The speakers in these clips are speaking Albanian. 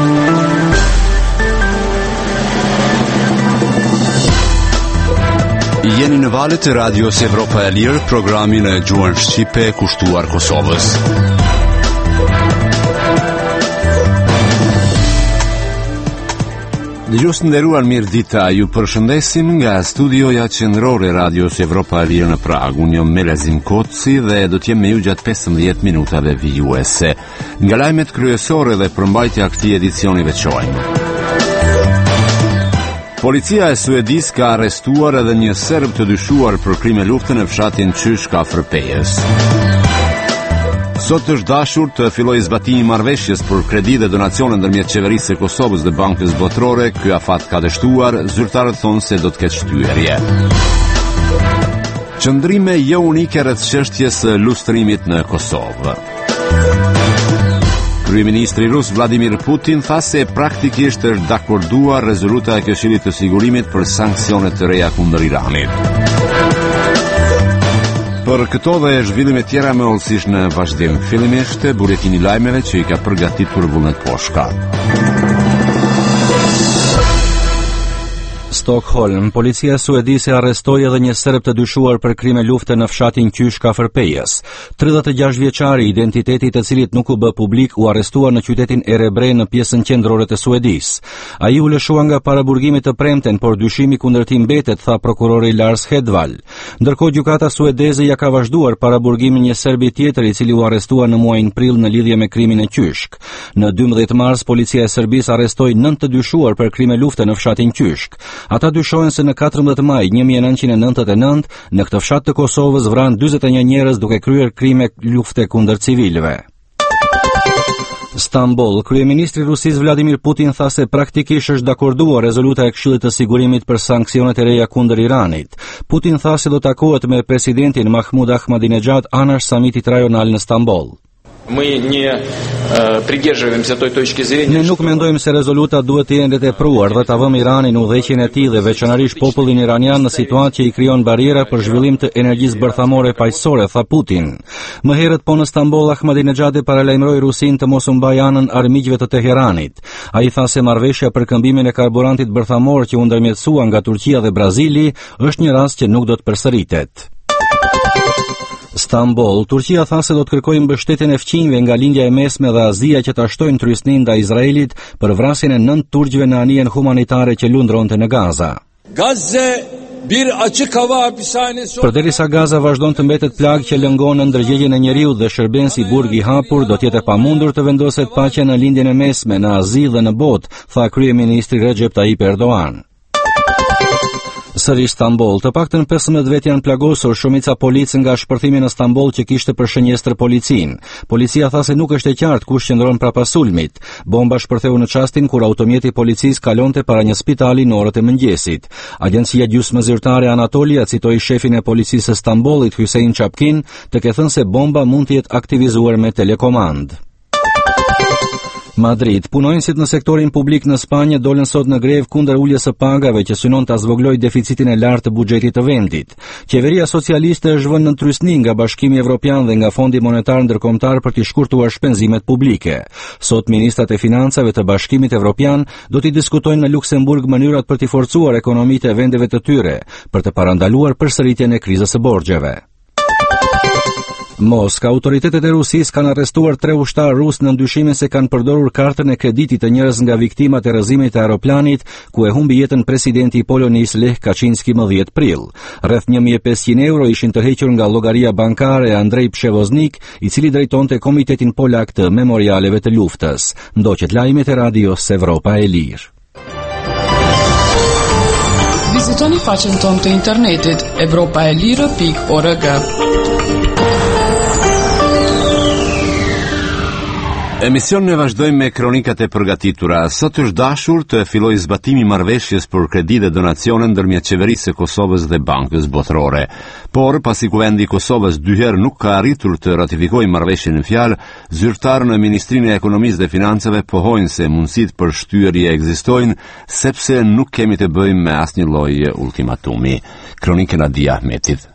Jeni në valët e Radios Evropa e Lirë, programin e gjuhën shqipe kushtuar Kosovës. Dëgjues të nderuar, mirë dita, ju përshëndesim nga studioja qendrore e Radios Evropa e Lirë në Prag. Unë jam Melazim Koci dhe do të jem me ju gjatë 15 minutave vijuese. Nga lajmet kryesore dhe përmbajtja e këtij edicioni veçojmë. Policia e Suedis ka arrestuar edhe një serb të dyshuar për krime lufte në fshatin Qyshk afër Pejës. Sot është dashur të fillojë zbatimi i marrëveshjes për kredi dhe donacione ndërmjet qeverisë së Kosovës dhe Bankës Botërore. Ky afat ka dështuar, zyrtarët thonë se do të ketë shtyerje. Qëndrime jo unike rreth çështjes së lustrimit në Kosovë. Kryeministri rus Vladimir Putin tha se praktikisht është dakorduar rezoluta e Këshillit të Sigurimit për sanksione të reja kundër Iranit. Për këto dhe zhvillime tjera me hollësisht në vazhdim, fillimisht buletini i lajmeve që i ka përgatitur Vullnet Poshka. Stockholm, policia suedise arrestoi edhe një serb të dyshuar për krime lufte në fshatin Qyshk afër Pejës. 36 vjeçari, identiteti i të cilit nuk u bë publik, u arrestuar në qytetin Erebre në pjesën qendrore të Suedisë. Ai u lëshua nga paraburgimi të premten, por dyshimi kundër tij mbetet, tha prokurori Lars Hedvall. Ndërkohë gjykata suedeze ja ka vazhduar paraburgimin një serbi tjetër i cili u arrestua në muajin prill në lidhje me krimin e Qyshk. Në 12 mars policia e Serbisë arrestoi 9 të dyshuar për krime lufte në fshatin Qyshk. Ata dyshohen se në 14 maj 1999 në këtë fshat të Kosovës vranë 41 njerëz duke kryer krime lufte kundër civilëve. Stamboll, kryeministri i Rusisë Vladimir Putin tha se praktikisht është dakorduar rezoluta e Këshillit të Sigurimit për sanksionet e reja kundër Iranit. Putin tha se do takohet me presidentin Mahmud Ahmadinejad anash samitit rajonal në Stamboll. Ne nuk mendojmë se rezoluta duhet të jenë tepruar dhe ta vëmë Iranin udhëheqjen e tij dhe veçanërisht popullin iranian në situatë që i krijon bariera për zhvillim të energjisë bërthamore paqësore, tha Putin. Më herët po në Stamboll Ahmadinejad paralajmëroi Rusinë të mos u mbajë anën armiqve të Teheranit. Ai tha se marrëveshja për këmbimin e karburantit bërthamor që u ndërmjetësua nga Turqia dhe Brazili është një rast që nuk do të përsëritet. Stamboll, Turqia tha se do të kërkojë mbështetjen e fqinjve nga lindja e mesme dhe Azia që ta shtojnë tryesnin ndaj Izraelit për vrasjen e 9 turqëve në anijen humanitare që lundronte në Gaza. Përderisa Gaza vazhdon të mbetet plagë që lëngon në ndërgjegjen e njeriut dhe shërben si burg i hapur, do të jetë e pamundur të vendoset paqja në lindjen e mesme, në Azi dhe në botë, tha kryeministri Recep Tayyip Erdogan. Sërish Stamboll, të paktën 15 vet janë plagosur, shumica policë nga shpërthimi në Stamboll që kishte për shënjestër policinë. Policia tha se nuk është e qartë kush qëndron prapas sulmit. Bomba shpërtheu në çastin kur automjeti i policisë kalonte para një spitali në orët e mëngjesit. Agjencia gjysmëzyrtare Anatolia citoi shefin e policisë së Stambollit Hüseyin Çapkin të ketë thënë se bomba mund të jetë aktivizuar me telekomand. Madrid, punonjësit në sektorin publik në Spanjë dolën sot në grevë kundër uljes së pagave që synon ta zvoglojë deficitin e lartë të buxhetit të vendit. Qeveria socialiste është vënë në trysni nga Bashkimi Evropian dhe nga Fondi Monetar Ndërkombëtar për të shkurtuar shpenzimet publike. Sot ministrat e financave të Bashkimit Evropian do të diskutojnë në Luksemburg mënyrat për të forcuar ekonomitë e vendeve të tyre për të parandaluar përsëritjen e krizës së borxheve. Moskë, autoritetet e Rusisë kanë arrestuar 3 ushtarë rus në ndyshimin se kanë përdorur kartën e kreditit të njerëz nga viktimat e rrëzimit të aeroplanit ku e humbi jetën presidenti i Polonisë Lech Kaczynski më 10 prill. Rreth 1500 euro ishin tërhequr nga llogaria bankare e Andrej Przewoznik, i cili drejtonte Komitetin Polak të Memorialeve të Luftës. Ndoqet lajmet e Radios Evropa e Lirë. Vizitoni faqen tonë të internetit evropaelire.org. Emisionin e vazhdojmë me kronikat e përgatitura. Sot është dashur të fillojë zbatimi i marrëveshjes për kredi dhe donacione ndërmjet qeverisë së Kosovës dhe Bankës Botërore. Por pasi kuvendi i Kosovës dy herë nuk ka arritur të ratifikojë marrëveshjen në fjalë, zyrtarët në Ministrinë e Ekonomisë dhe Financave pohojnë se mundësitë për shtyerje ekzistojnë sepse nuk kemi të bëjmë me asnjë lloj ultimatumi. Kronikën e Adi Ahmetit.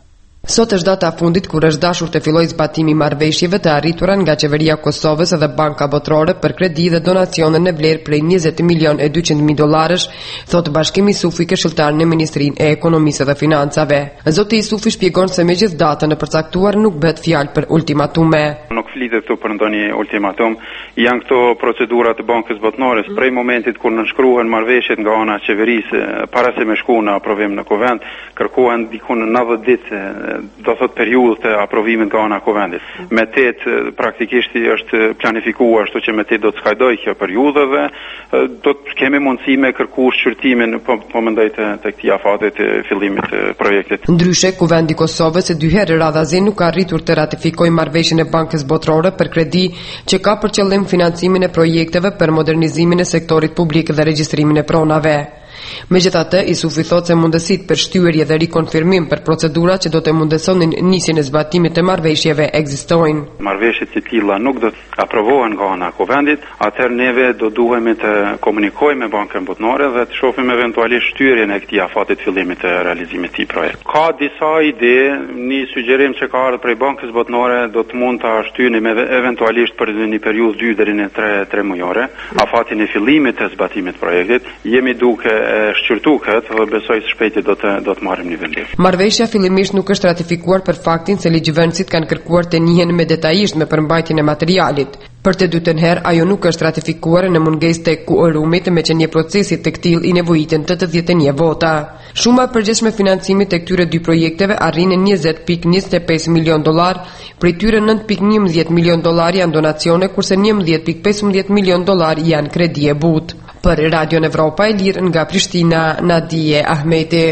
Sot është data fundit kur është dashur të fillojë zbatimi i marrëveshjeve të arritura nga qeveria e Kosovës dhe Banka Botërore për kredi dhe donacione në vlerë prej $20.200.000, thot Bashkimi Sufi, këshilltar në Ministrinë e Ekonomisë dhe Financave. Zoti Sufi shpjegon se megjithë datën e përcaktuar nuk bëhet fjalë për ultimatume. Nuk flitet këtu për ndonjë ultimatum, janë këto procedurat të Bankës Botërore prej momentit kur nënshkruhen marrëveshjet nga ana e qeverisë, para se me shku në aprovim në Kuvend, kërkohen diku në 90 ditë, do thot periudhë të aprovimit nga ana e Kuvendit. Me 8 praktikisht është planifikuar, ashtu që me 8 do të skajdoj kjo periudhë dhe do të kemi mundësi me kërku shqyrtimin po mendoj të këtij afati të fillimit të projektit. Ndryshe, Kuvendi i Kosovës dy herë radhazi nuk ka arritur të ratifikojë marrëveshjen e Bankës Botërore për kredi që ka për qëllim financimin e projekteve për modernizimin e sektorit publik dhe regjistrimin e pronave. Megjithatë, Isufi thotë se mundësitë për shtyerje dhe rikonfirmim për procedura që do të mundesonin nisjen e zbatimit të marrëveshjeve ekzistojnë. Marrëveshjet e tilla nuk do të aprovohen nga ana e Kuvendit, atëherë neve do duhemi të komunikojmë me Bankën Botërore dhe të shohim eventualisht shtyrjen e këtij afati të fillimit të realizimit të projektit. Ka disa ide, një sugjerim që ka ardhur prej Bankës Botërore do të mund ta shtyrim eventualisht për një periudhë 2 deri në 3 mujore, afatin e fillimit të zbatimit të projektit. Jemi duke shqyrtu këtë dhe besoj se shpejti do të marrim një vendim. Marrëveshja fillimisht nuk është ratifikuar për faktin se ligjvënësit kanë kërkuar të njihen më detajisht me përmbajtjen e materialit. Për të dytën herë ajo nuk është ratifikuar në mungesë të quorumit, me që një procesi të këtillë i nevojiten 81 vota. Shuma e përgjithshme e financimit të këtyre dy projekteve arrin në $20.25 milion, prej tyre $9.11 milion janë donacione, kurse $11.15 milion janë kredi e butë. Për Radio Evropa e Lirë nga Prishtina, Nadije Ahmeti.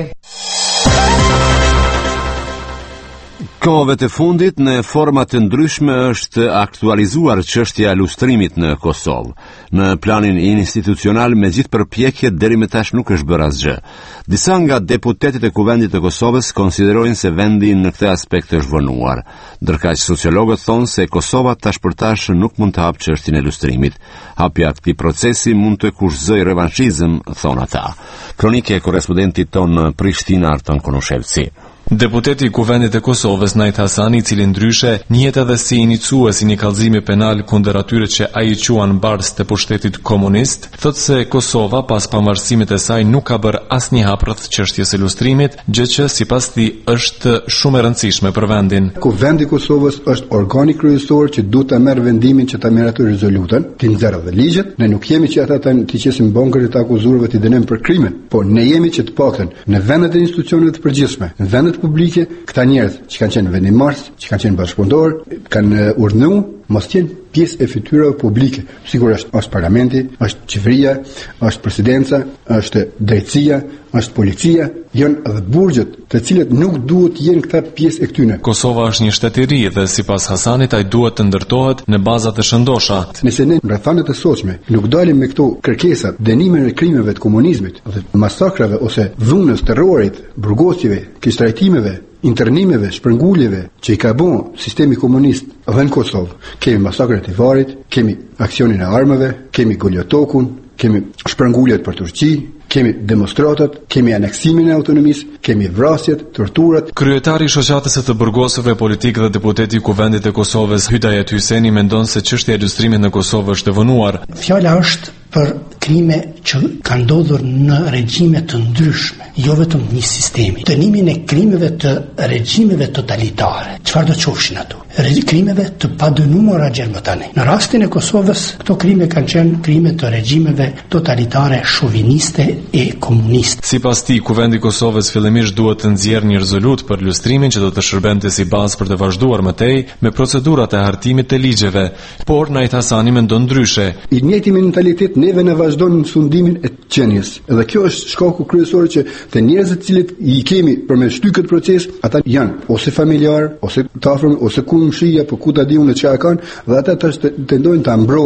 Kohëve të fundit në forma të ndryshme është aktualizuar çështja e lustrimit në Kosovë. Në planin institucional, me gjithë përpjekjet, deri më tash nuk është bërë asgjë. Disa nga deputetët e Kuvendit të Kosovës konsiderojnë se vendi në këtë aspekt është vonuar, ndërkaq sociologët thonë se Kosova tash për tash nuk mund të hapë çështjen e lustrimit. Hapja e këtij procesi mund të kushtojë revanshizëm, thonë ata. Kronike e korrespondentit ton në Prishtinë, Arton Konushevci. Deputeti i Kuvendit të Kosovës, Najt Hasani, i cili ndryshe njihet edhe si iniciues i një kallëzimi penal kundër atyre që ai quan barës të pushtetit komunist, thotë se Kosova pas pavarësimit e saj nuk ka bërë asnjë hap rreth çështjes së lustrimit, gjë që sipas tij është shumë e rëndësishme për vendin. Kuvendi i Kosovës është organi kryesor që duhet të merr vendimin që ta merr atë rezolutën, të nxjerrë dhe ligjet. Ne nuk jemi që ata të qesim bankërit të akuzuarve të dënojmë për krimin, por ne jemi që të paktën në vendet e institucioneve të përgjithshme, në vendet publike, këta njerëz që kanë qenë vendimmarrës, që kanë qenë bashkëpunëtor, kanë urdhëruar mos të jenë pjesë e fytyrave publike. Sigurisht është parlamenti, është qeveria, është presidenca, është drejtësia, është policia, janë edhe burgjet, të cilët nuk duhet të jenë këta pjesë e këtyre. Kosova është një shtet i ri dhe sipas Hasanit ai duhet të ndërtohet në baza të shëndosha. Nëse ne në rrethanat e sotshme nuk dalim me këto kërkesa, dënimin e krimeve të komunizmit, dhe masakrave ose dhunës, terrorit, burgosjeve, keqtrajtimeve, internimeve, shpërnguljeve që i ka bën sistemi komunist edhe në Kosovë. Kemi masakrat e Varit, kemi aksionin e armëve, kemi Goljotokun, kemi shpërnguljet për Turqi, kemi demonstratat, kemi aneksimin e autonomisë, kemi vrasjet, torturat. Kryetari i shoqatës së të burgosëve politik dhe deputeti i Kuvendit të Kosovës, Hydayet Hyseni, mendon se çështja e lustrimit në Kosovë është e vonuar. Fjala është për krime që kanë ndodhur në regjime të ndryshme, jo vetëm një sistemi. Dënimin e krimeve të regjimeve totalitare. Çfarë do të qofshin ato? Krimeve të padënuara gjermëtane. Në rastin e Kosovës, këto krime kanë qenë krime të regjimeve totalitare, shoviniste e komuniste. Sipas tij, Kuvendi i Kosovës fillimisht duhet të nxjerrë një rezolut për lustrimin që do të shërbente si bazë për të vazhduar më tej me procedurat e hartimit të ligjeve, por Najt Hasani mendon ndryshe. I njëjti mentalitet neve në vazhdojnë në sundimin e qenies. Edhe kjo është shkaku kryesor që të njerëzit cilët i kemi përmes shty këtë proces, ata janë ose familjar, ose të afërm, ose ku mshija, po ku ta diun në çfarë kanë, dhe ata tash tendojnë ta mbrojnë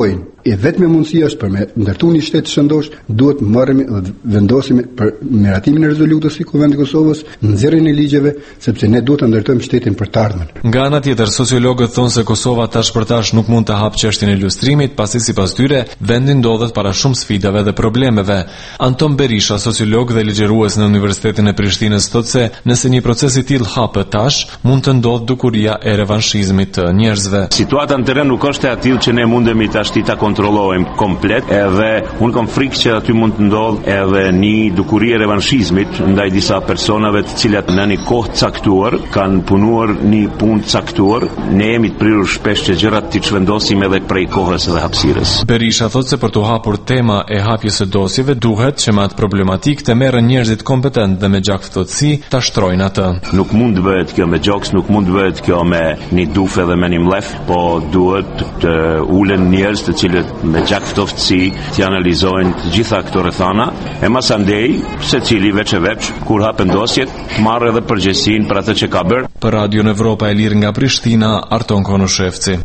E vetme mundësia është për me ndërtu një shtet shëndosh, duhet marrëmi dhe vendosimi për miratimin e rezolutës i Kuvendit të Kosovës, nxjerrjen e ligjeve, sepse ne duhet të ndërtojmë shtetin për të ardhmen. Nga ana tjetër, sociologët thonë se Kosova tash për tash nuk mund të hapë çështjen e lustrimit, pasi sipas tyre vendi ndodhet para shumë sfidave dhe problemeve. Anton Berisha, sociolog dhe ligjërues në Universitetin e Prishtinës, thotë se nëse një proces i tillë hapet tash, mund të ndodhë dukuria e revanshizmit të njerëzve. Situata në terren nuk është e atill që ne mundemi tash ta kontrollojmë komplet, edhe unë kam frikë që aty mund të ndodhë edhe një dukuri e revanshizmit ndaj disa personave të cilat në një kohë caktuar kanë punuar një punë caktuar. Ne jemi të prirur shpesh që gjërat t'i çvendosim edhe prej kohës dhe hapësirës. Berisha thotë se për të hapur tema e hapjes së dosjeve duhet që me atë problematik të merren njerëzit kompetent dhe me gjakftësi ta shtrojnë atë. Nuk mund të bëhet kjo me gjoks, nuk mund të bëhet kjo me një dufe dhe me një mlef, po duhet të ulen njerëz të cilët me gjakftësi të analizojnë të gjitha këto rrethana, e masandej secili veç e veç kur hapen dosjet të marrë edhe përgjegjësinë për atë që ka bërë. Për Radio Evropa e Lirë nga Prishtina, Arton Konushevci.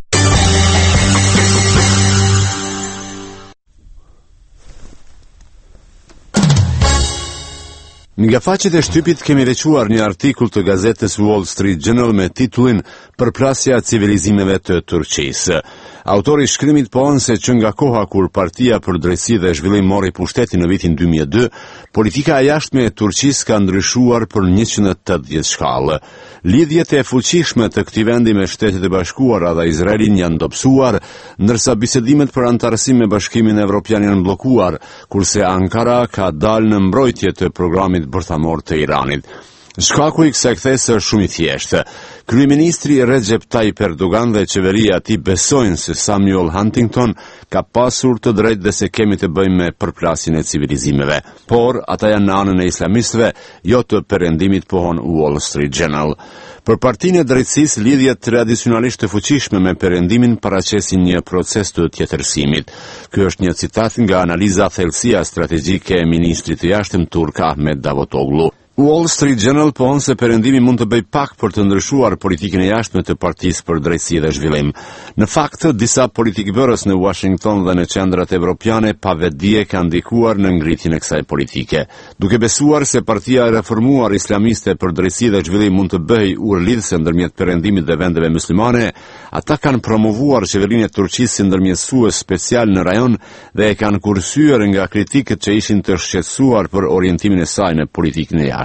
Nga faqet e shtypit kemi veçuar një artikull të gazetës Wall Street Journal me titullin Përplasja civilizimeve të Turqisë. Autori i shkrimit thonë se që nga koha kur Partia për Drejtësi dhe Zhvillim mori pushtetin në vitin 2002, politika e jashtme e Turqisë ka ndryshuar për 180 shkallë. Lidhjet e fuqishme të këtij vendi me Shtetet e Bashkuara dhe Izraelin janë dobësuar, ndërsa bisedimet për antarësi me Bashkimin Evropian janë bllokuar, kurse Ankara ka dalë në mbrojtje të programit bërthamor të Iranit. Shkaku i kësaj kthese është shumë i thjeshtë. Kryeministri Recep Tayyip Erdogan dhe qeveria e tij besojnë se Samuel Huntington ka pasur të drejtë dhe se kemi të bëjmë me përplasjen e civilizimeve. Por ata janë në anën e islamistëve, jo të perëndimit, pohon Wall Street Journal. Për Partinë e Drejtësisë, lidhjet tradicionalisht të fuqishme me perëndimin paraqesin një proces të tjetërsimit. Ky është një citat nga analiza thellësia strategjike e ministrit të jashtëm turk Ahmet Davutoglu. Wall Street Journal pohon se perëndimi mund të bëj pak për të ndryshuar politikën e jashtme të Partisë për Drejtësi dhe Zhvillim. Në fakt, disa politikbërës në Washington dhe në qendrat evropiane pa vetdije kanë ndikuar në ngritjen e kësaj politike. Duke besuar se Partia e Reformuar Islamiste për Drejtësi dhe Zhvillim mund të bëjë urlidhse ndërmjet perëndimit dhe vendeve muslimane, ata kanë promovuar qeverinë e Turqisë si ndërmjetësues special në rajon dhe e kanë kursyer nga kritikët që ishin të shqetësuar për orientimin e saj në politikën e jashtme.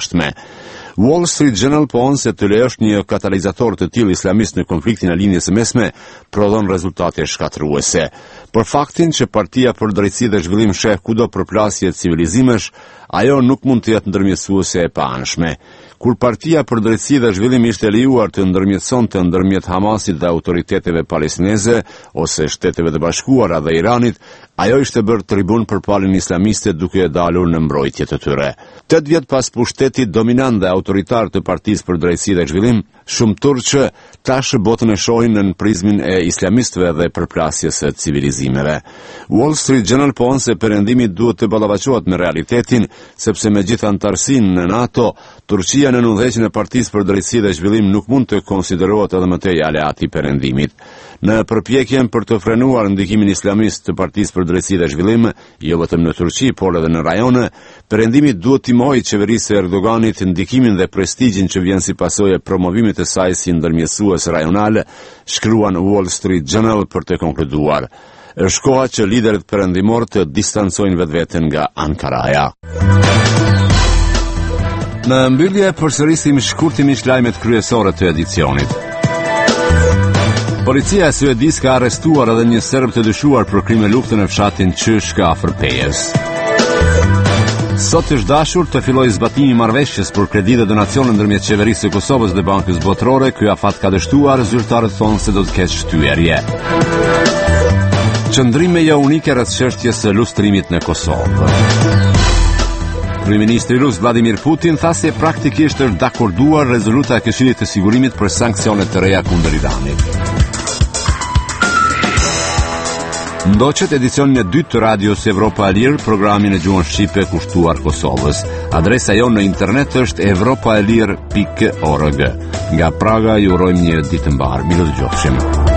Wall Street Journal pohon se të lejosh një katalizator të tillë islamist në konfliktin e linjës së mesme prodhon rezultate shkatërruese. Për faktin që Partia për Drejtësi dhe Zhvillim sheh kudo përplasje civilizimesh, ajo nuk mund të jetë ndërmjetësuese e paanshme. Kur Partia për Drejtësi dhe Zhvillim ishte lejuar të ndërmjetësonte ndërmjet Hamasit dhe autoriteteve palestineze ose Shteteve të Bashkuara dhe Iranit, ajo ishte bërë tribun për palën islamiste duke e dalur në mbrojtje të tyre. 8 vjet pas pushtetit dominant dhe autoritar të Partisë për Drejtësi dhe Zhvillim, shumë turqë tash botën e shohin në prizmin e islamistëve dhe përplasjes së civilizimeve. Wall Street Journal pohon se perëndimi duhet të ballafaqohet me realitetin, sepse me gjithë antarësinë në NATO, Turqia në udhëheqjen e Partisë për Drejtësi dhe Zhvillim nuk mund të konsiderohet edhe më tej aleat i perëndimit. Në përpjekjen për të frenuar ndikimin islamist të Partisë për Drejtësi dhe Zhvillim, jo vetëm në Turqi, por edhe në rajone, perëndimi duhet t'i mohojë qeverisë e Erdoganit ndikimin dhe prestigjin që vjen si pasojë e promovimit të saj si ndërmjetësues rajonal, shkruan Wall Street Journal për të konkluduar. Është koha që liderët perëndimor të distancojnë vetveten nga Ankaraja. Në mbyllje përsërisim shkurtimisht lajmet kryesore të edicionit. Policia e Suedis ka arrestuar edhe një serb të dyshuar për krime lufte në fshatin Qyshka afër Pejës. Sot është dashur të fillojë zbatimi marrëveshjes për kredi dhe donacione ndërmjet qeverisë së Kosovës dhe Bankës Botërore. Ky afat ka dështuar, zyrtarët thonë se do të ketë shtyerje. Qëndrime jo unike rreth çështjes së lustrimit në Kosovë. Kryeministri rus Vladimir Putin tha se praktikisht është dakorduar rezoluta e Këshillit të Sigurimit për sanksione të reja kundër Iranit. Ndoqet edicionin e dytë të Radios Evropa e Lirë, programin e gjuhën shqipe kushtuar Kosovës. Adresa jonë në internet është evropaelir.org. Nga Praga ju urojmë një ditë mbar. Mirë dëgjofshim.